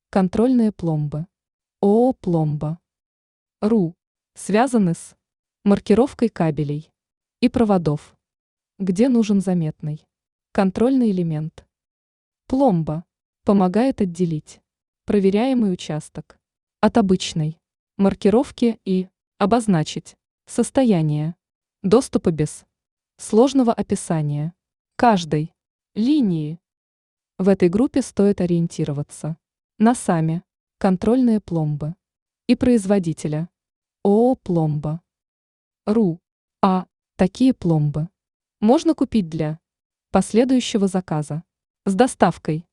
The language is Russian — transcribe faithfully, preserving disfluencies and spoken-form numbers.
Контрольные пломбы. ООО «Пломба». РУ. Связаны с маркировкой кабелей и проводов, где нужен заметный контрольный элемент. Пломба помогает отделить проверяемый участок от обычной маркировки и обозначить состояние доступа без сложного описания каждой линии. В этой группе стоит ориентироваться на сами контрольные пломбы и производителя ООО «Пломба». РУ. А такие пломбы можно купить для последующего заказа с доставкой